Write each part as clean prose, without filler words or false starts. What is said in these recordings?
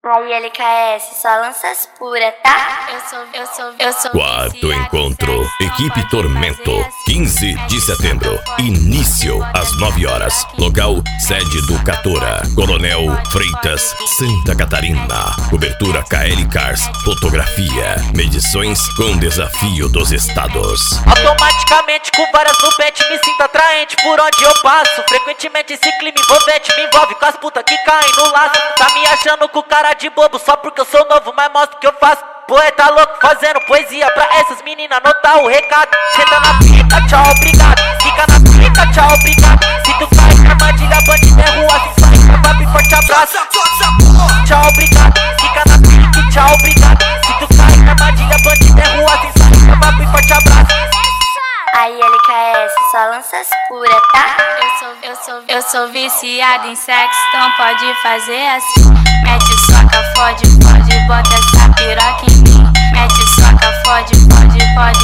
Aí LKS, só lanças pura, tá? Eu sou Quarto encontro, equipe Tormento, 15 de setembro, início às 9 horas, local sede do Catora, Coronel Freitas, Santa Catarina, cobertura KL Cars, fotografia, medições com desafio dos estados. Automaticamente com várias no pet me sinto atraente por onde eu passo. Frequentemente esse clima envolvente me envolve com as putas que caem no laço. Tá me achando com cara de bobo só porque eu sou novo, mas mostro o que eu faço. Poeta louco fazendo poesia pra essas meninas anotar o recado. Senta na pica, tchau, obrigado. Fica na pica, tchau, obrigado. Se tu cai na armadilha, bandido é rua. Se sai, papi, forte abraço. Tchau, obrigado. Fica na pica, tchau, obrigado. Se tu cai na armadilha, bandido é rua. Se sai, papi, forte abraço. Aí LKS, só lanças pura, tá? Eu sou viciado em sexo, então pode fazer assim. Mete soca, fode, bota essa piroca em mim. Mete soca, fode, pode.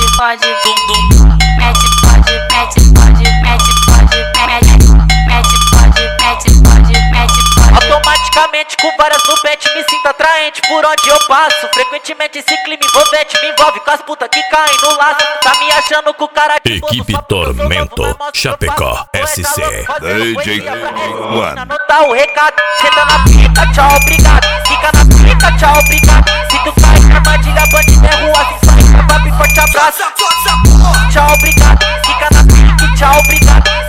Mete pode, automaticamente com várias no pet me sinto atraente por onde eu passo. Frequentemente esse clima envolvente me envolve com as putas que caem no laço. Tá me achando com cara de bobo, Equipe Tormento, Chapecó, SC, DJ One. Anotar o recado. Senta na pica, tchau, obrigado. Fica na pica, tchau, obrigado. Se tu cai na armadilha, bandido é rua. Se sai, papi, forte abraço. Tchau, obrigado. Fica na pica, tchau, obrigado.